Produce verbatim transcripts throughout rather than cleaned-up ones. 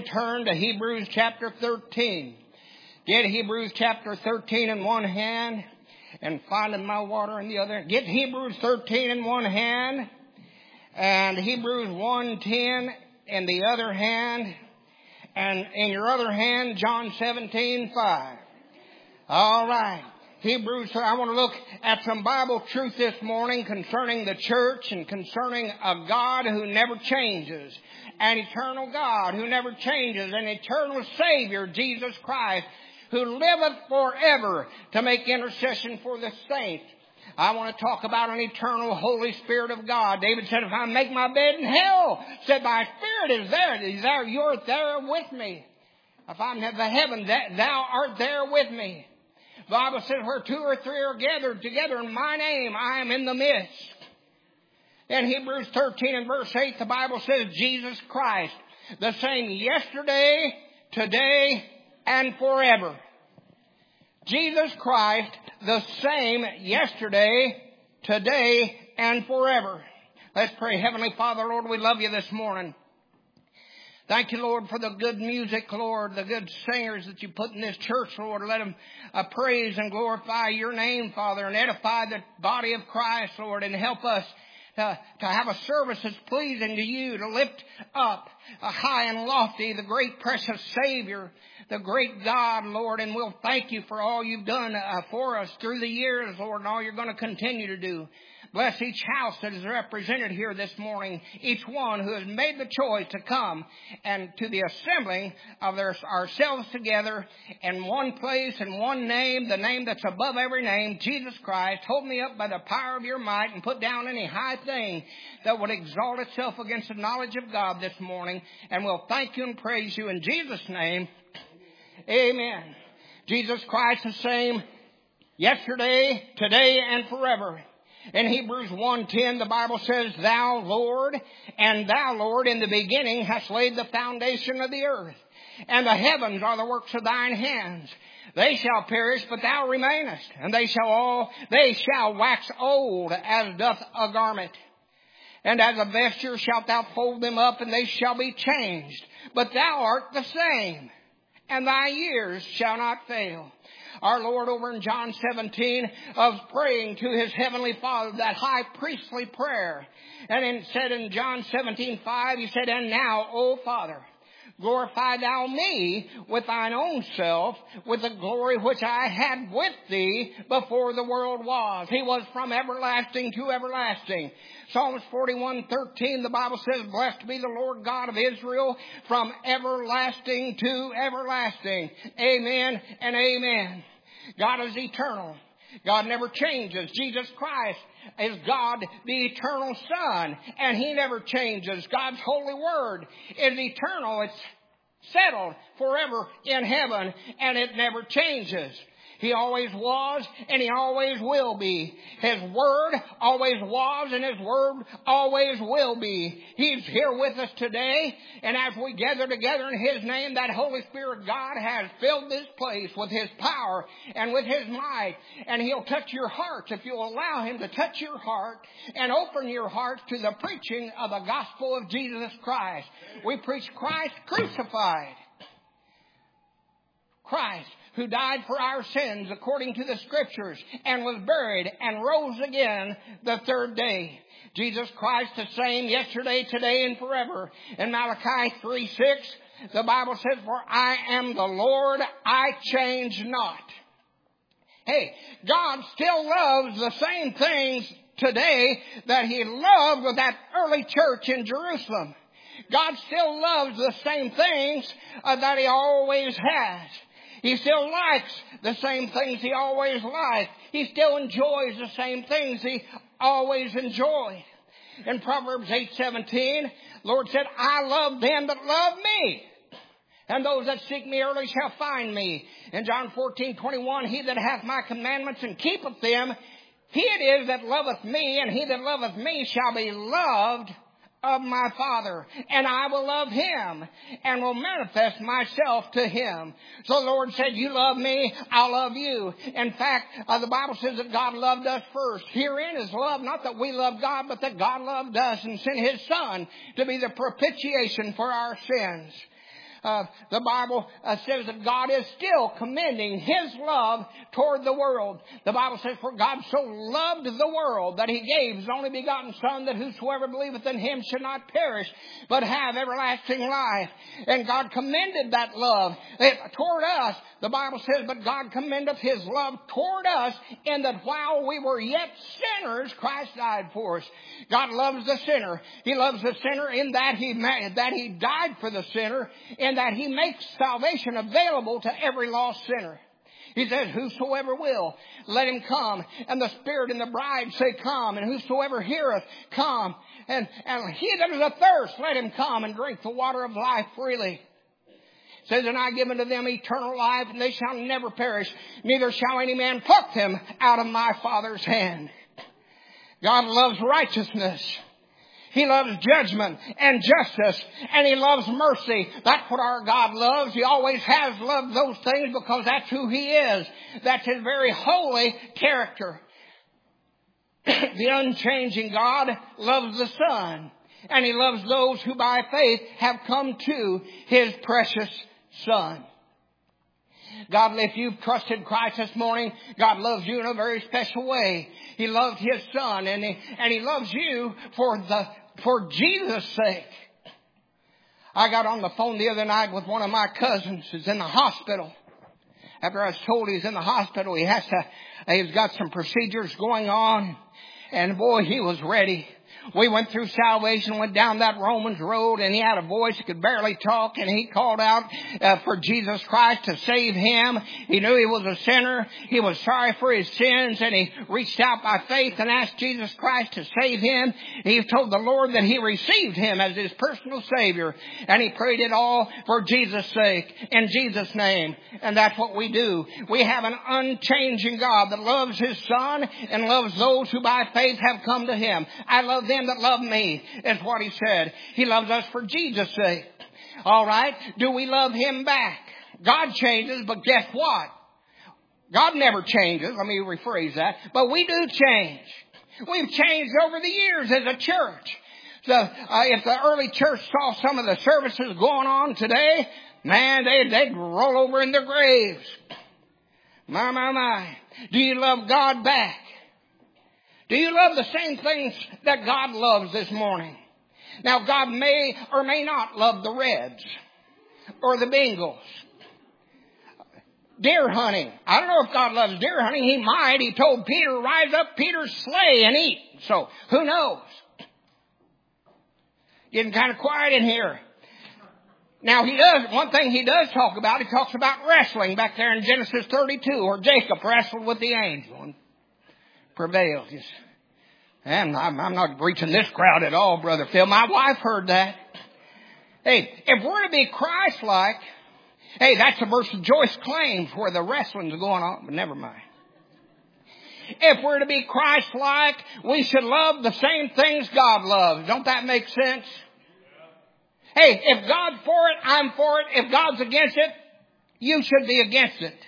Turn to Hebrews chapter thirteen. Get Hebrews chapter thirteen in one hand and finding my water in the other. Get Hebrews thirteen in one hand and Hebrews one ten in the other hand. And in your other hand, John seventeen five. All right. Hebrews, I want to look at some Bible truth this morning concerning the church and concerning a God who never changes. An eternal God who never changes. An eternal Savior, Jesus Christ, who liveth forever to make intercession for the saints. I want to talk about an eternal Holy Spirit of God. David said, if I make my bed in hell, said, my Spirit is there. He's there. You're there with me. If I'm in the heaven, thou art there with me. The Bible says, where two or three are gathered together in my name, I am in the midst. In Hebrews thirteen and verse eight, the Bible says, Jesus Christ, the same yesterday, today, and forever. Jesus Christ, the same yesterday, today, and forever. Let's pray. Heavenly Father, Lord, we love you this morning. Thank you, Lord, for the good music, Lord, the good singers that you put in this church, Lord. Let them uh, praise and glorify your name, Father, and edify the body of Christ, Lord, and help us to, to have a service that's pleasing to you, to lift up uh, high and lofty the great precious Savior, the great God, Lord, and we'll thank you for all you've done uh, for us through the years, Lord, and all you're going to continue to do. Bless each house that is represented here this morning, each one who has made the choice to come and to the assembling of their, ourselves together in one place and one name, the name that's above every name, Jesus Christ. Hold me up by the power of your might and put down any high thing that would exalt itself against the knowledge of God this morning. And we'll thank you and praise you in Jesus' name. Amen. Jesus Christ the same yesterday, today, and forever. In Hebrews one ten, the Bible says, Thou, Lord, and Thou, Lord, in the beginning hast laid the foundation of the earth, and the heavens are the works of thine hands. They shall perish, but Thou remainest, and they shall all, they shall wax old as doth a garment. And as a vesture shalt Thou fold them up, and they shall be changed. But Thou art the same, and Thy years shall not fail. Our Lord over in John seventeen of praying to His Heavenly Father, that high priestly prayer. And it said in John seventeen five, He said, And now, O Father, glorify Thou me with Thine own self, with the glory which I had with Thee before the world was. He was from everlasting to everlasting. Psalms forty-one thirteen, the Bible says, Blessed be the Lord God of Israel from everlasting to everlasting. Amen and amen. God is eternal. God never changes. Jesus Christ is God, the eternal Son, and He never changes. God's holy word is eternal. It's settled forever in heaven, and it never changes. He always was, and He always will be. His Word always was, and His Word always will be. He's here with us today, and as we gather together in His name, that Holy Spirit God has filled this place with His power and with His might, and He'll touch your hearts if you'll allow Him to touch your heart and open your hearts to the preaching of the gospel of Jesus Christ. We preach Christ crucified. Christ, who died for our sins according to the Scriptures and was buried and rose again the third day. Jesus Christ the same yesterday, today, and forever. In Malachi three six, the Bible says, For I am the Lord, I change not. Hey, God still loves the same things today that He loved with that early church in Jerusalem. God still loves the same things uh, that He always has. He still likes the same things He always liked. He still enjoys the same things He always enjoyed. In Proverbs eight seventeen, Lord said, I love them that love me, and those that seek me early shall find me. In John fourteen twenty-one, He that hath my commandments and keepeth them, he it is that loveth me, and he that loveth me shall be loved of my Father, and I will love him and will manifest myself to him. So the Lord said, you love me, I'll love you. In fact, uh, the Bible says that God loved us first. Herein is love, not that we love God, but that God loved us and sent His Son to be the propitiation for our sins. Uh, the Bible uh, says that God is still commending His love toward the world. The Bible says, for God so loved the world that He gave His only begotten Son, that whosoever believeth in Him should not perish, but have everlasting life. And God commended that love toward us. The Bible says, but God commendeth His love toward us, in that while we were yet sinners, Christ died for us. God loves the sinner. He loves the sinner in that He that He died for the sinner, and that He makes salvation available to every lost sinner. He says, whosoever will, let him come. And the Spirit and the bride say, come. And whosoever heareth, come. And, and he that is athirst, let him come and drink the water of life freely. It says, and I give unto them eternal life, and they shall never perish, neither shall any man pluck them out of my Father's hand. God loves righteousness. He loves judgment and justice, and He loves mercy. That's what our God loves. He always has loved those things because that's who He is. That's His very holy character. The unchanging God loves the Son, and He loves those who by faith have come to His precious Son. God, if you've trusted Christ this morning, God loves you in a very special way. He loved His Son, and He, and He loves you for the For Jesus' sake. I got on the phone the other night with one of my cousins who's in the hospital. After I was told he's in the hospital, he has to, he's got some procedures going on. And boy, he was ready. We went through salvation, went down that Romans road, and he had a voice, he could barely talk, and he called out uh, for Jesus Christ to save him. He knew he was a sinner. He was sorry for his sins, and he reached out by faith and asked Jesus Christ to save him. He told the Lord that he received him as his personal Savior, and he prayed it all for Jesus' sake, in Jesus' name. And that's what we do. We have an unchanging God that loves His Son and loves those who by faith have come to Him. I love them that love me, is what He said. He loves us for Jesus' sake. All right. Do we love Him back? God changes, but guess what? God never changes. Let me rephrase that. But we do change. We've changed over the years as a church. So uh, if the early church saw some of the services going on today, man, they, they'd roll over in their graves. My, my, my. Do you love God back? Do you love the same things that God loves this morning? Now, God may or may not love the Reds or the Bengals. Deer hunting. I don't know if God loves deer hunting. He might. He told Peter, rise up, Peter, slay and eat. So, who knows? Getting kind of quiet in here. Now, he does, one thing he does talk about, he talks about wrestling back there in Genesis thirty-two, where Jacob wrestled with the angel and prevailed. Yes. And I'm, I'm not reaching this crowd at all, Brother Phil. My wife heard that. Hey, if we're to be Christ-like, hey, that's a verse of Joyce claims where the wrestling's going on, but never mind. If we're to be Christ-like, we should love the same things God loves. Don't that make sense? Hey, if God's for it, I'm for it. If God's against it, you should be against it.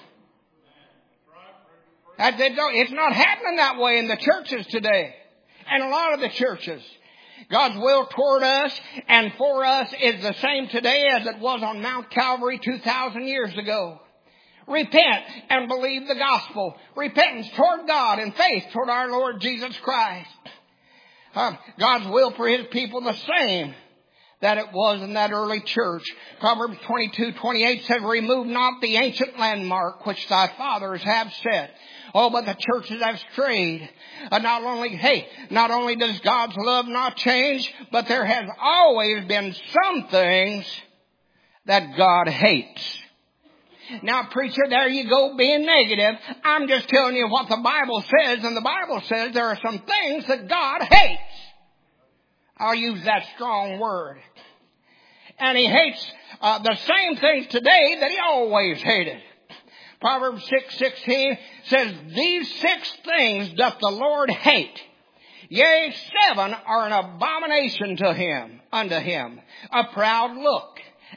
It's not happening that way in the churches today. And a lot of the churches. God's will toward us and for us is the same today as it was on Mount Calvary two thousand years ago. Repent and believe the gospel. Repentance toward God and faith toward our Lord Jesus Christ. Uh, God's will for His people the same that it was in that early church. Proverbs twenty-two twenty-eight says, remove not the ancient landmark which thy fathers have set. Oh, but the churches have strayed. Uh, not only, hey, not only does God's love not change, but there has always been some things that God hates. Now, preacher, there you go being negative. I'm just telling you what the Bible says, and the Bible says there are some things that God hates. I'll use that strong word. And He hates uh, the same things today that He always hated. Proverbs six sixteen says, these six things doth the Lord hate. Yea, seven are an abomination to Him, unto Him. A proud look,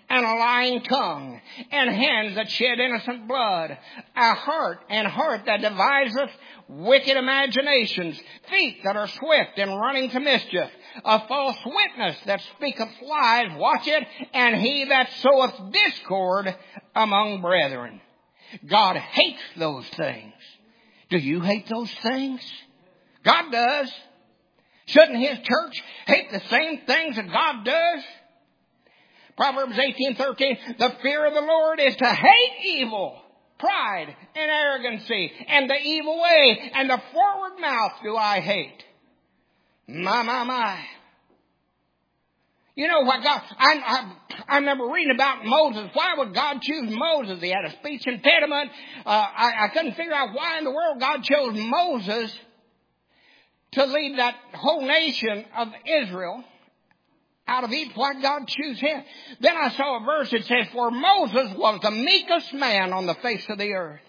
and a lying tongue, and hands that shed innocent blood, a heart and heart that deviseth wicked imaginations, feet that are swift in running to mischief, a false witness that speaketh lies, watch it, and he that soweth discord among brethren. God hates those things. Do you hate those things? God does. Shouldn't His church hate the same things that God does? Proverbs eighteen thirteen, the fear of the Lord is to hate evil, pride and arrogancy, and the evil way, and the forward mouth do I hate. My, my, my. You know what God, I, I, I remember reading about Moses. Why would God choose Moses? He had a speech impediment. Uh, I, I couldn't figure out why in the world God chose Moses to lead that whole nation of Israel out of Egypt. Why did God choose him? Then I saw a verse that says, for Moses was the meekest man on the face of the earth.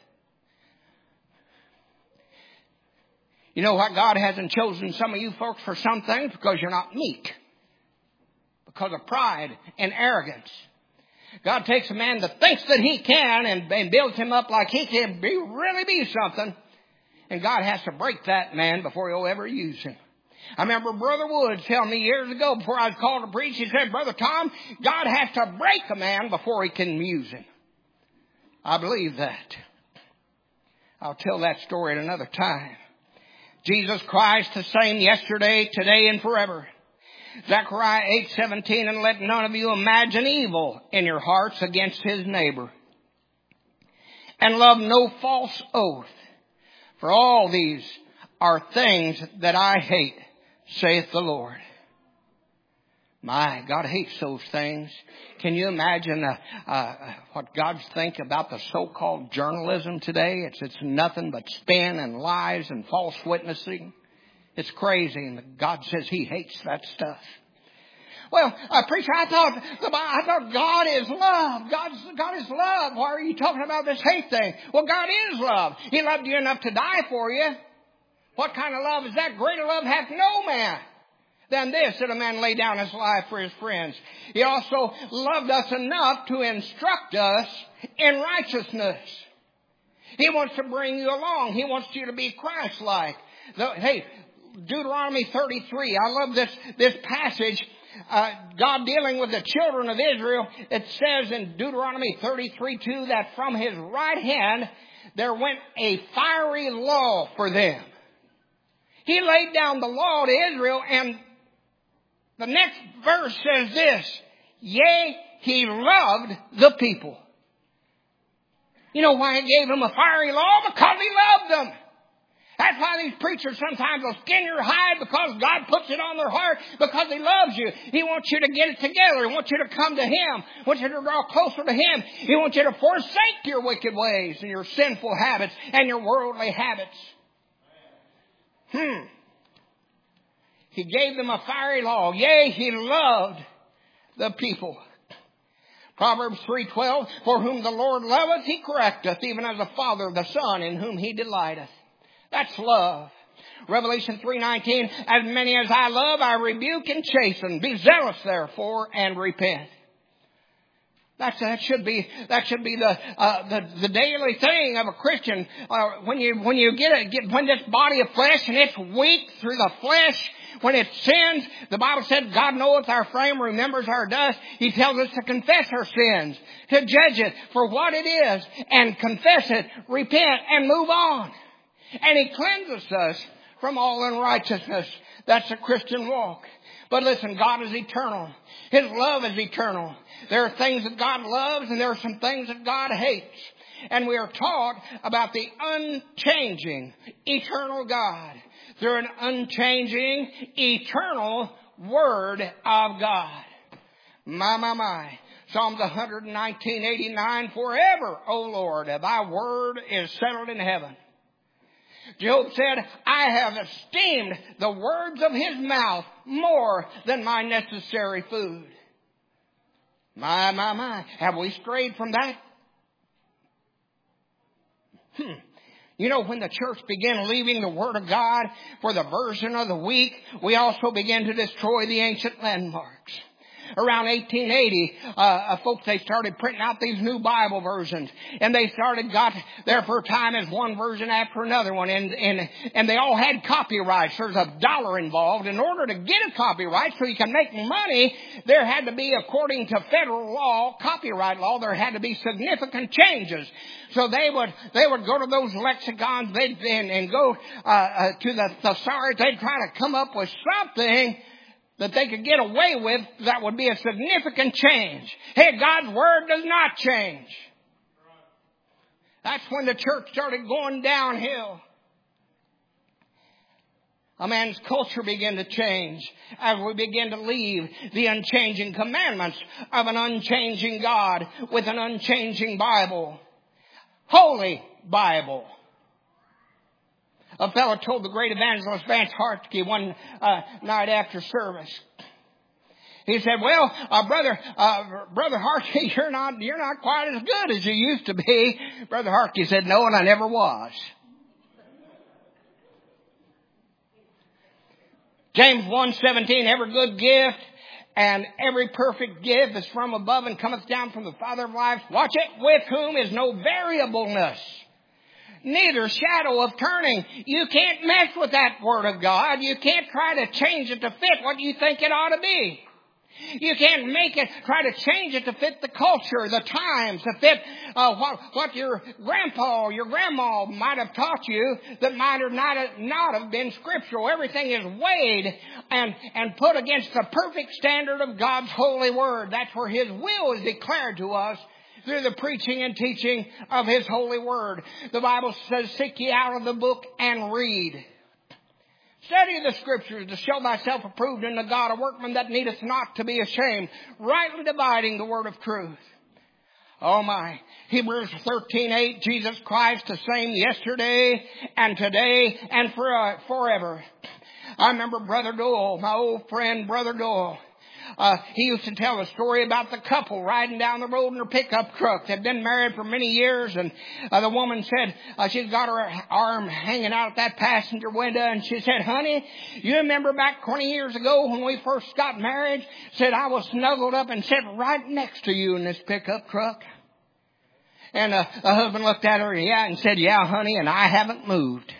You know what? God hasn't chosen some of you folks for some things because you're not meek. Because of pride and arrogance. God takes a man that thinks that he can and, and builds him up like he can be, really be something. And God has to break that man before He'll ever use him. I remember Brother Woods telling me years ago before I was called to preach, he said, Brother Tom, God has to break a man before He can use him. I believe that. I'll tell that story at another time. Jesus Christ the same yesterday, today, and forever. Zechariah eight seventeen, and let none of you imagine evil in your hearts against his neighbor. And love no false oath. For all these are things that I hate, saith the Lord. My, God hates those things. Can you imagine uh, uh, what God's think about the so-called journalism today? It's, it's nothing but spin and lies and false witnessing. It's crazy, and God says He hates that stuff. Well, uh, preacher, I thought I thought God is love. God's, God is love. Why are you talking about this hate thing? Well, God is love. He loved you enough to die for you. What kind of love is that? Greater love hath no man than this, that a man lay down his life for his friends. He also loved us enough to instruct us in righteousness. He wants to bring you along. He wants you to be Christ-like. The, hey, Deuteronomy thirty-three. I love this, this passage. Uh, God dealing with the children of Israel. It says in Deuteronomy thirty-three two that from His right hand there went a fiery law for them. He laid down the law to Israel, and the next verse says this, yea, He loved the people. You know why He gave them a fiery law? Because He loved them. That's why these preachers sometimes will skin your hide, because God puts it on their heart, because He loves you. He wants you to get it together. He wants you to come to Him. He wants you to draw closer to Him. He wants you to forsake your wicked ways and your sinful habits and your worldly habits. Hmm. He gave them a fiery law. Yea, He loved the people. Proverbs three twelve, for whom the Lord loveth, He correcteth, even as a father the son in whom He delighteth. That's love. Revelation three nineteen, as many as I love, I rebuke and chasten. Be zealous, therefore, and repent. That's, that should be, that should be the, uh, the, the daily thing of a Christian. Uh, when you, when you get it, get, when this body of flesh and it's weak through the flesh, when it sins, the Bible said God knoweth our frame, remembers our dust. He tells us to confess our sins, to judge it for what it is, and confess it, repent, and move on. And He cleanses us from all unrighteousness. That's a Christian walk. But listen, God is eternal. His love is eternal. There are things that God loves, and there are some things that God hates. And we are taught about the unchanging, eternal God through an unchanging, eternal Word of God. My, my, my. Psalms one nineteen eighty-nine, forever, O Lord, Thy word is settled in heaven. Job said, I have esteemed the words of His mouth more than my necessary food. My, my, my. Have we strayed from that? Hmm. You know, when the church began leaving the Word of God for the version of the week, we also began to destroy the ancient landmarks. around eighteen eighty, uh, uh, folks, they started printing out these new Bible versions. And they started, got there for a time as one version after another one. And, and, and they all had copyrights. There's a dollar involved. In order to get a copyright so you can make money, there had to be, according to federal law, copyright law, there had to be significant changes. So they would, they would go to those lexicons, they'd, and, and go, uh, uh, to the thesaurus, they'd try to come up with something that they could get away with that would be a significant change. Hey, God's Word does not change. That's when the church started going downhill. A man's culture began to change as we begin to leave the unchanging commandments of an unchanging God with an unchanging Bible. Holy Bible. A fellow told the great evangelist Vance Hartke one uh, night after service. He said, "Well, uh, brother, uh, brother Hartke, you're not, you're not quite as good as you used to be." Brother Hartke said, "No, and I never was." James one seventeen, every good gift and every perfect gift is from above and cometh down from the Father of lights. Watch it, with whom is no variableness, neither shadow of turning. You can't mess with that Word of God. You can't try to change it to fit what you think it ought to be. You can't make it, try to change it to fit the culture, the times, to fit uh, what, what your grandpa or your grandma might have taught you that might have not, not have been scriptural. Everything is weighed and, and put against the perfect standard of God's holy Word. That's where His will is declared to us through the preaching and teaching of His holy Word. The Bible says, "Seek ye out of the book and read. Study the Scriptures to show thyself approved unto God, a workman that needeth not to be ashamed, rightly dividing the word of truth." Oh my. Hebrews thirteen eight, Jesus Christ the same yesterday and today and for, uh, forever. I remember Brother Dole, my old friend Brother Dole. Uh, he used to tell a story about the couple riding down the road in her pickup truck. They'd been married for many years, and uh, the woman said uh, she's got her arm hanging out at that passenger window, and she said, "Honey, you remember back twenty years ago when we first got married?" Said, "I was snuggled up and sat right next to you in this pickup truck." And uh, the husband looked at her, yeah, and said, "Yeah, honey, and I haven't moved."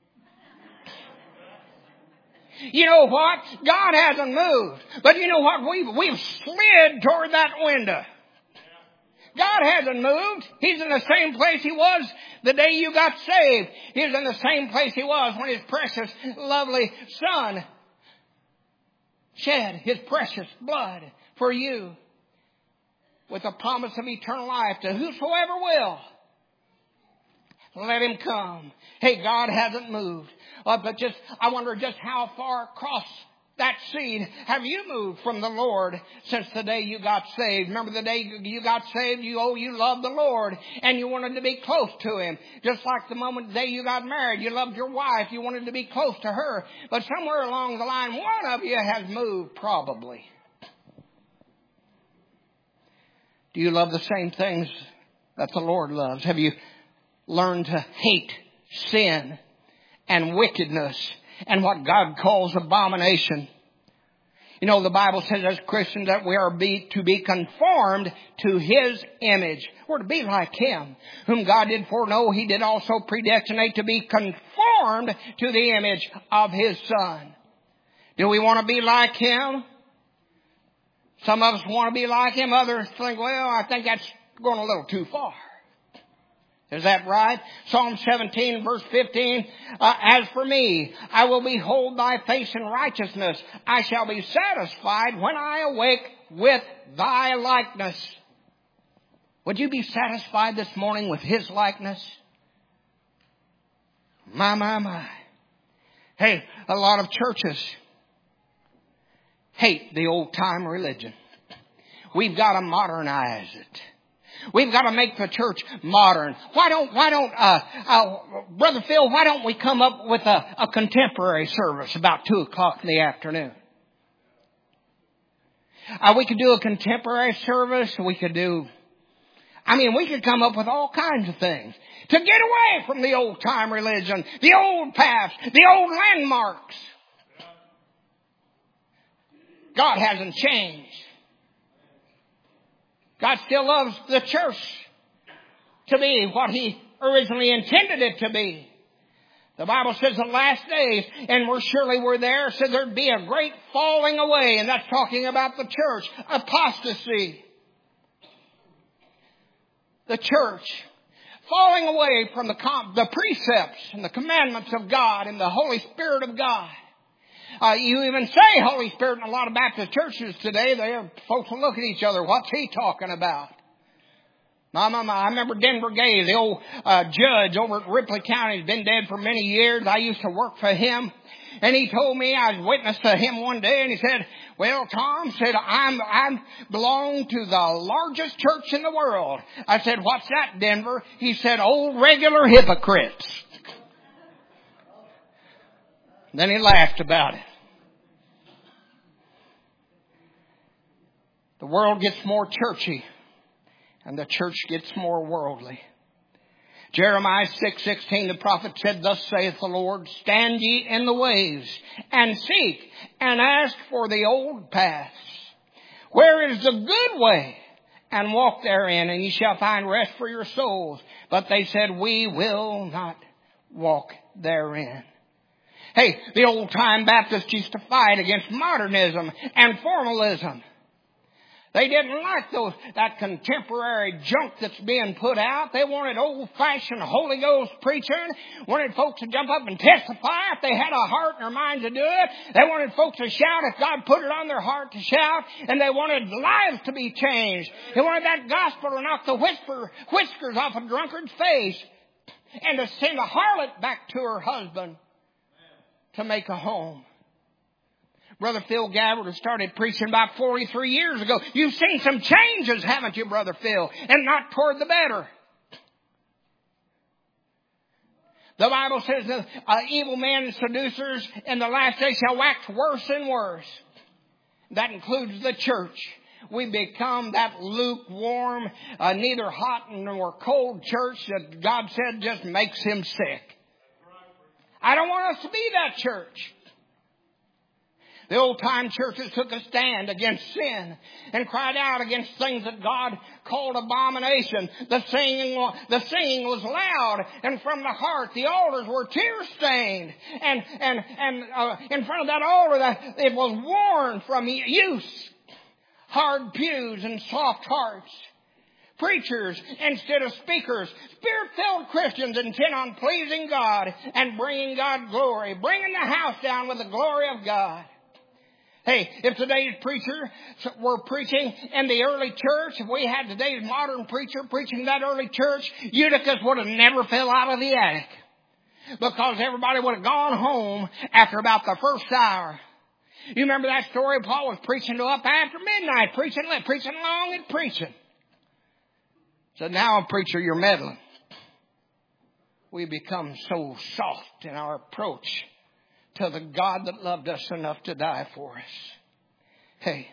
You know what? God hasn't moved. But you know what? We've, we've slid toward that window. God hasn't moved. He's in the same place He was the day you got saved. He's in the same place He was when His precious, lovely Son shed His precious blood for you with a promise of eternal life to whosoever will. Let him come. Hey, God hasn't moved. Uh, but just, I wonder just how far across that seed have you moved from the Lord since the day you got saved? Remember the day you got saved, you, oh, you loved the Lord and you wanted to be close to Him. Just like the moment the day you got married, you loved your wife, you wanted to be close to her. But somewhere along the line, one of you has moved probably. Do you love the same things that the Lord loves? Have you learned to hate sin and wickedness and what God calls abomination? You know, the Bible says as Christians that we are be, to be conformed to His image. We're to be like Him. Whom God did foreknow, He did also predestinate to be conformed to the image of His Son. Do we want to be like Him? Some of us want to be like Him. Others think, well, I think that's going a little too far. Is that right? Psalm seventeen verse fifteen, uh, "As for me, I will behold thy face in righteousness. I shall be satisfied when I awake with thy likeness." Would you be satisfied this morning with His likeness? My, my, my. Hey, a lot of churches hate the old time religion. We've got to modernize it. We've got to make the church modern. Why don't, why don't, uh, uh, Brother Phil, why don't we come up with a, a contemporary service about two o'clock in the afternoon? Uh, we could do a contemporary service. We could do, I mean, we could come up with all kinds of things to get away from the old time religion, the old paths, the old landmarks. God hasn't changed. God still loves the church to be what He originally intended it to be. The Bible says the last days, and we're surely we're there, said there'd be a great falling away, and that's talking about the church. Apostasy. The church. Falling away from the, the precepts and the commandments of God and the Holy Spirit of God. Uh, you even say Holy Spirit in a lot of Baptist churches today. They have, folks will look at each other. What's he talking about? My, my, my. I remember Denver Gay, the old uh, judge over at Ripley County. He's been dead for many years. I used to work for him. And he told me, I was witness to him one day, and he said, well, Tom, said, I'm, I'm belong to the largest church in the world. I said, what's that, Denver? He said, old regular hypocrites. Then he laughed about it. The world gets more churchy, and the church gets more worldly. Jeremiah six sixteen, the prophet said, thus saith the Lord, stand ye in the ways, and seek, and ask for the old paths. Where is the good way? And walk therein, and ye shall find rest for your souls. But they said, we will not walk therein. Hey, the old time Baptists used to fight against modernism and formalism. They didn't like those, that contemporary junk that's being put out. They wanted old-fashioned Holy Ghost preaching. Wanted folks to jump up and testify if they had a heart and their mind to do it. They wanted folks to shout if God put it on their heart to shout. And they wanted lives to be changed. They wanted that gospel to knock the whisper, whiskers off a drunkard's face and to send a harlot back to her husband to make a home. Brother Phil Gabbard started preaching about forty-three years ago. You've seen some changes, haven't you, Brother Phil? And not toward the better. The Bible says that uh, evil men and seducers in the last days shall wax worse and worse. That includes the church. We become that lukewarm, uh, neither hot nor cold church that God said just makes him sick. I don't want us to be that church. The old-time churches took a stand against sin and cried out against things that God called abomination. The singing, the singing was loud, and from the heart the altars were tear-stained. And, and, and uh, in front of that altar, that it was worn from use. Hard pews and soft hearts. Preachers instead of speakers. Spirit-filled Christians intent on pleasing God and bringing God glory. Bringing the house down with the glory of God. Hey, if today's preacher were preaching in the early church, if we had today's modern preacher preaching that early church, Eutychus would have never fell out of the attic. Because everybody would have gone home after about the first hour. You remember that story? Paul was preaching to up after midnight, preaching, preaching long and preaching. So now, preacher, you're meddling. We become so soft in our approach to the God that loved us enough to die for us. Hey,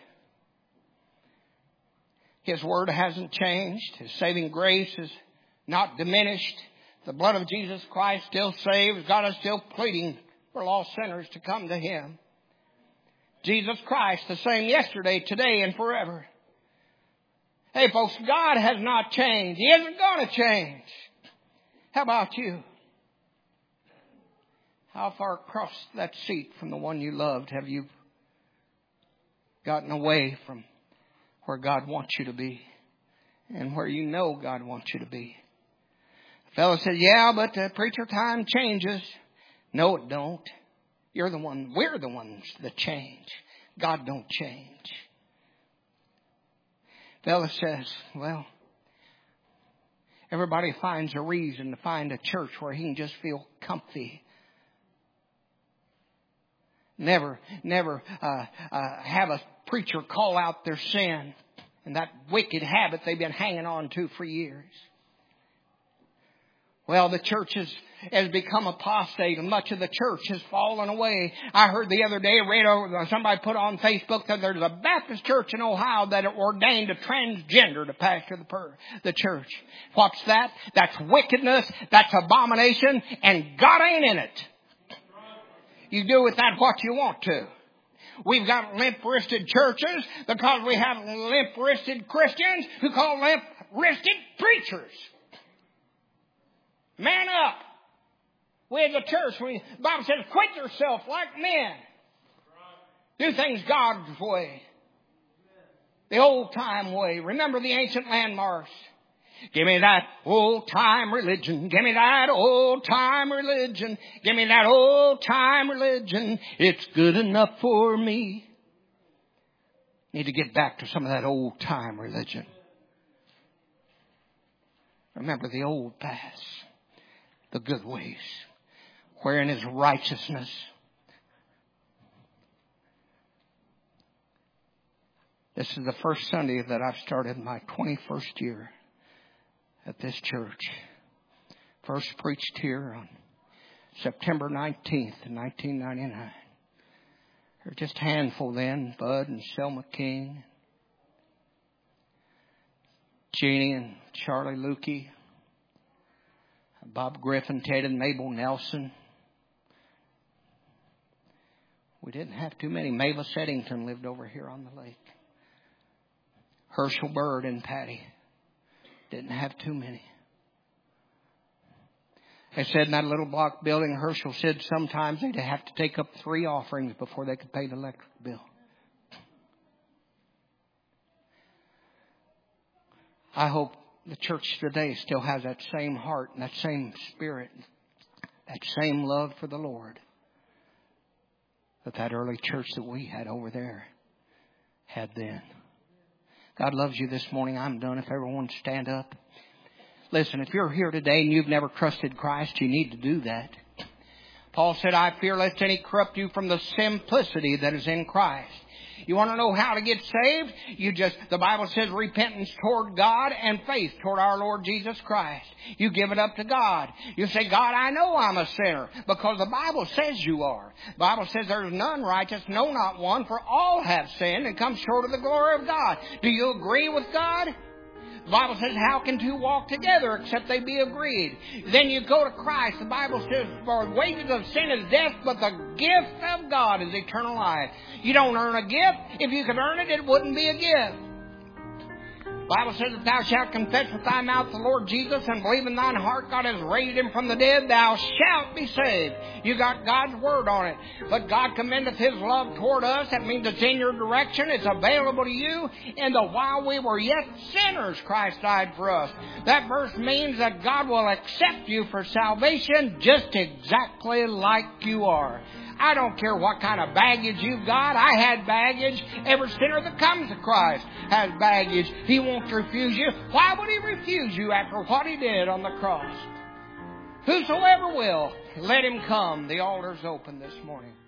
His Word hasn't changed. His saving grace is not diminished. The blood of Jesus Christ still saves. God is still pleading for lost sinners to come to Him. Jesus Christ, the same yesterday, today, and forever. Hey, folks, God has not changed. He isn't going to change. How about you? How far across that seat from the one you loved have you gotten away from where God wants you to be and where you know God wants you to be? The fellow said, yeah, but uh, preacher, time changes. No, it don't. You're the one, we're the ones that change. God don't change. The fellow says, well, everybody finds a reason to find a church where he can just feel comfy. Never, never uh, uh, have a preacher call out their sin and that wicked habit they've been hanging on to for years. Well, the church has, has become apostate and much of the church has fallen away. I heard the other day, read over, somebody put on Facebook that there's a Baptist church in Ohio that ordained a transgender to pastor the, per, the church. What's that? That's wickedness. That's abomination. And God ain't in it. You do with that what you want to. We've got limp-wristed churches because we have limp-wristed Christians who call limp-wristed preachers. Man up. We as a church, we, the Bible says, quit yourself like men. Do things God's way. The old-time way. Remember the ancient landmarks. Give me that old-time religion. Give me that old-time religion. Give me that old-time religion. It's good enough for me. Need to get back to some of that old-time religion. Remember the old paths, the good ways, wherein is righteousness. This is the first Sunday that I've started my twenty-first year at this church. First preached here on September nineteenth, nineteen ninety-nine. There were just a handful then, Bud and Selma King, Jeannie and Charlie Lukey, Bob Griffin, Ted and Mabel Nelson. We didn't have too many. Mavis Eddington lived over here on the lake. Herschel Bird and Patty. Didn't have too many. They said in that little block building, Herschel said sometimes they'd have to take up three offerings before they could pay the electric bill. I hope the church today still has that same heart and that same spirit, that same love for the Lord that that early church that we had over there had then. God loves you this morning. I'm done. If everyone stand up. Listen, if you're here today and you've never trusted Christ, you need to do that. Paul said, I fear lest any corrupt you from the simplicity that is in Christ. You want to know how to get saved? You just, the Bible says repentance toward God and faith toward our Lord Jesus Christ. You give it up to God. You say, God, I know I'm a sinner because the Bible says you are. The Bible says there's none righteous, no, not one, for all have sinned and come short of the glory of God. Do you agree with God? The Bible says, how can two walk together except they be agreed? Then you go to Christ. The Bible says, for the wages of sin is death, but the gift of God is eternal life. You don't earn a gift. If you could earn it, it wouldn't be a gift. The Bible says, if thou shalt confess with thy mouth the Lord Jesus and believe in thine heart God has raised him from the dead, thou shalt be saved. You got God's word on it. But God commendeth his love toward us. That means it's in your direction. It's available to you. And the while we were yet sinners, Christ died for us. That verse means that God will accept you for salvation just exactly like you are. I don't care what kind of baggage you've got. I had baggage. Every sinner that comes to Christ has baggage. He won't refuse you. Why would he refuse you after what he did on the cross? Whosoever will, let him come. The altar's open this morning.